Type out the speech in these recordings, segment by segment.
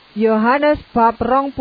Yohanes bab 20.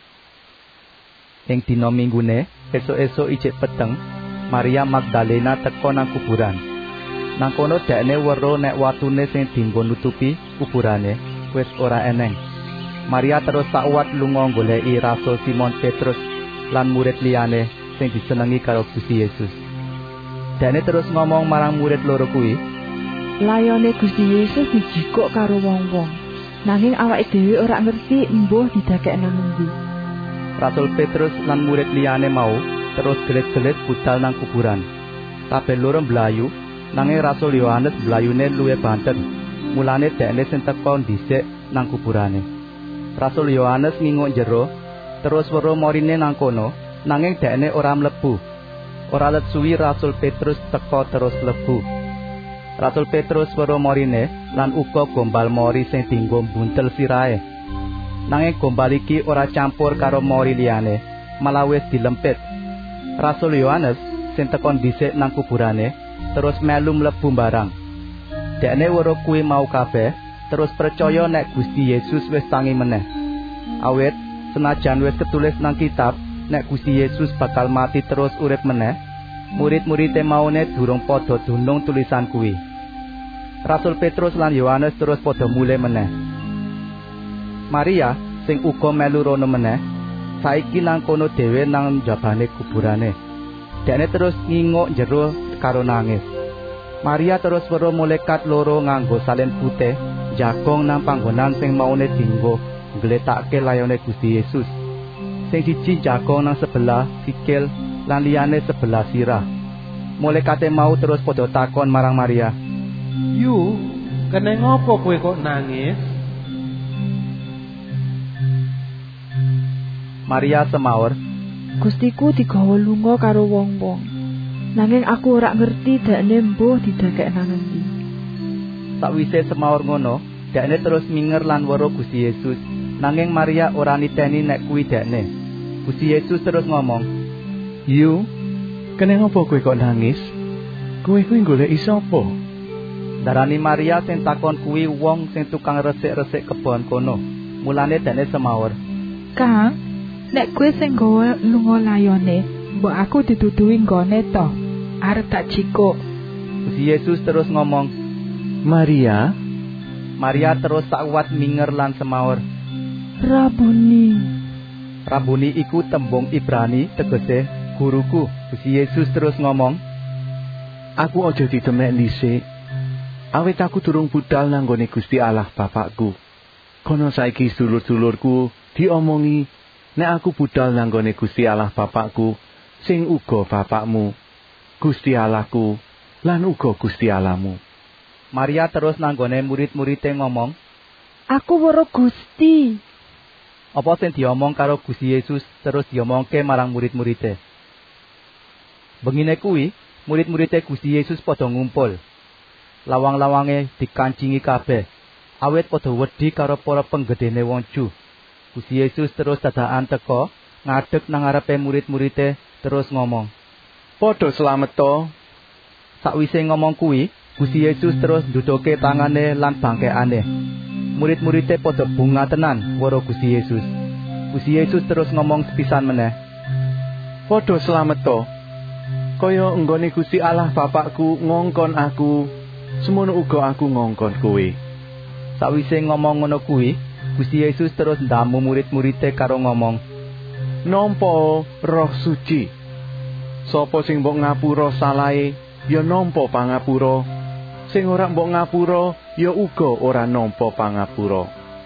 Ing dina minggune, esuk-esuk ijik peteng, Maria Magdalena teka nang kuburan. Nang kono dekne weruh nek watune sing dienggo nutupi kuburane wis ora eneng. Maria terus sakwat lunga goleki Rasul Simon Petrus lan murid liyane sing disenengi karo Gusti Yesus. Dekne terus ngomong marang murid loro kuwi, "Layone Gusti Yesus dijikuk karo wong-wong. Nanging awake dhewe ora ngerti embuh didakek nang endi." Rasul Petrus lan murid liyane mau terus gelet-gelet budal nang kuburan. Kabeh loro mblayu, nanging Rasul Yohanes mblayune luwih banter. Mulane dekne sing teka dhisik nang kuburane. Rasul Yohanes nginguk jero, terus weruh morine nang kono, nanging dekne ora mlebu. Ora let suwi Rasul Petrus teka terus mlebu. Rasul Petrus weruh morine lan uga gombal mori sing dienggo buntel sirahe. Nanging gombal iki ora campur karo mori liyane, malah wis dilempit. Rasul Yohanes sing tekon dhisik nang kuburane terus melu mlebu barang. Dekne weruh kuwi mau kabeh, terus percaya nek Gusti Yesus wis tangi meneh. Awit senajan wis ketulis nang kitab nek Gusti Yesus bakal mati terus urip meneh, murid-muride maune durung padha dunung tulisan kuwi. Rasul Petrus lan Yohanes terus padha mulih meneh. Maria sing uga melu rono meneh, saiki nang kono dhewe nang njabane kuburane. Dekne terus nginguk jero karo nangis. Maria terus weruh malaikat loro nganggo salin putih jagong nang panggonan sing maune dienggo ngletakke layone Gusti Yesus. Sing siji jagong nang sebelah sikil lan liyane sebelah sirah. Malaikate mau terus padha takon marang Maria, "Yu, kene ngopo kowe kok nangis?" Maria semaur, "Gustiku digawa lunga karo wong-wong. Nanging aku ora ngerti dekne embuh didakek nang endi." Sakwise semaur ngono, dekne terus minger lan weruh Gusti Yesus. Nanging Maria ora niteni nek kuwi dekne. Gusti Yesus terus ngomong, "Yu, kene ngopo kowe kok nangis? Kowe kuwi goleki sapa?" Darani Maria sing takon kuwi wong sing tukang resik-resik kebon kono. Mulane dekne semaur, "Kang, nek kowe sing gawa lunga layone, mbok aku dituduhi nggone to, arep tak jikuk." Gusti Yesus terus ngomong, "Maria." Maria terus sakwat minger lan semaur, "Rabuni." Rabuni iku tembung Ibrani tegese guruku. Gusti Yesus terus ngomong, "Aku aja ditemek dhisik. Awit aku durung budal nang nggone Gusti Allah Bapakku. Kono saiki sedulur-sedulurku diomongi nek aku budal nang nggone Gusti Allah Bapakku sing uga Bapakmu, Gusti Allahku lan uga Gusti Allahmu." Maria terus nang nggone murid-muride ngomong, "Aku weruh Gusti." apa sing diomong karo Gusti Yesus terus diomongke marang murid-muride. Bengine kuwi, murid-muride Gusti Yesus padha ngumpul. Lawang-lawange dikancingi kabeh, awit padha wedi karo para penggedene wong Ju. Gusti Yesus terus dadakan teka, ngadeg nang ngarepe murid-muride terus ngomong, "Padha slamet to." Sakwise ngomong kuwi, Gusti Yesus terus nduduke tangane lan bangkekane. Murid-muride padha bunga tenan weruh Gusti Yesus. Gusti Yesus terus ngomong sepisan meneh, "Padha slamet to. Kaya enggone Gusti Allah Bapakku ngongkon aku, semono uga aku ngongkon kowe." Sakwise ngomong ngono kuwi, Gusti Yesus terus ndamu murid-muride karo ngomong, "Nampa Roh Suci. Sapa sing mbok ngapura salahe, ya nampa pangapura. Sing ora mbok ngapura, ya uga ora nampa pangapura."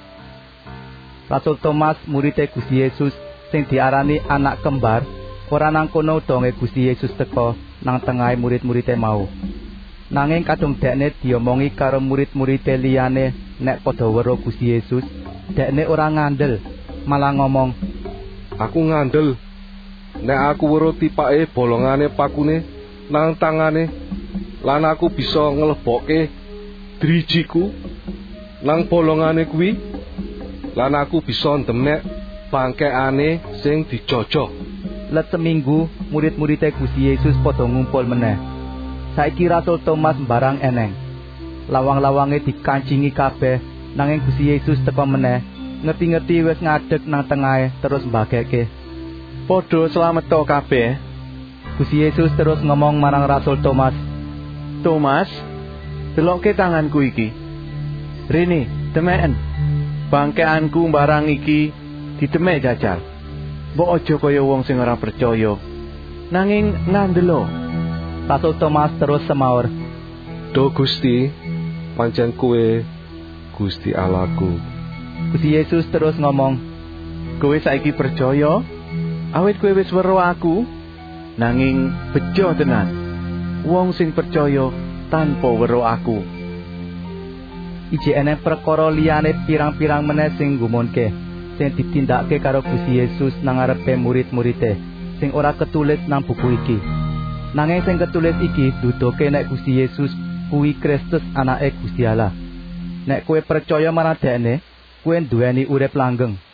Rasul Thomas, murid Gusti Yesus sing diarani anak kembar, ora nang kono donge Gusti Yesus teka nang tengahe murid-muride mau. Nanging kadung dekne diomongi karo murid-muride liyane nek padha weruh Gusti Yesus, dekne ora ngandel, malah ngomong, "Aku ngandel nek aku weruh tipake bolongane pakune nang tangane, lan aku bisa nglebokke drijiku nang bolongane kuwi, lan aku bisa ndemek bangkekane sing dijojok." Let seminggu, murid-muride Gusti Yesus padha ngumpul meneh. Saiki Rasul Thomas barang eneng. Lawang-lawange dikancingi kabeh, nanging Gusti Yesus teka meneh, Ngeti-ngeti wis ngadeg nang tengahe terus mbageke. Padha slameto kabeh. Gusti Yesus terus ngomong marang Rasul Thomas, Thomas, delokke tanganku iki. Rene, temeken. Bangkeanku barang iki ditemek jajal. Mbok aja kaya wong sing ora percaya. Nanging ngandelo. Rasul Thomas terus semaur, "Do Gusti, pancen kowe Gusti Allahku." Gusti Yesus terus ngomong, Kowe saiki percaya? Awit kowe wis weruh aku. Nanging bejo tenan. Wong sing percaya tanpa weruh aku. ijene perkara liyane pirang-pirang meneh sing gumunke, sing ditindakake karo Gusti Yesus nang ngarepe murid-muride, sing ora ketulis nang buku iki. Nanging sing ketulis iki duduke nek Gusti Yesus kuwi Kristus anake Gusti Allah. Nek kowe percaya marang Dekne, kowe nduweni urip langgeng.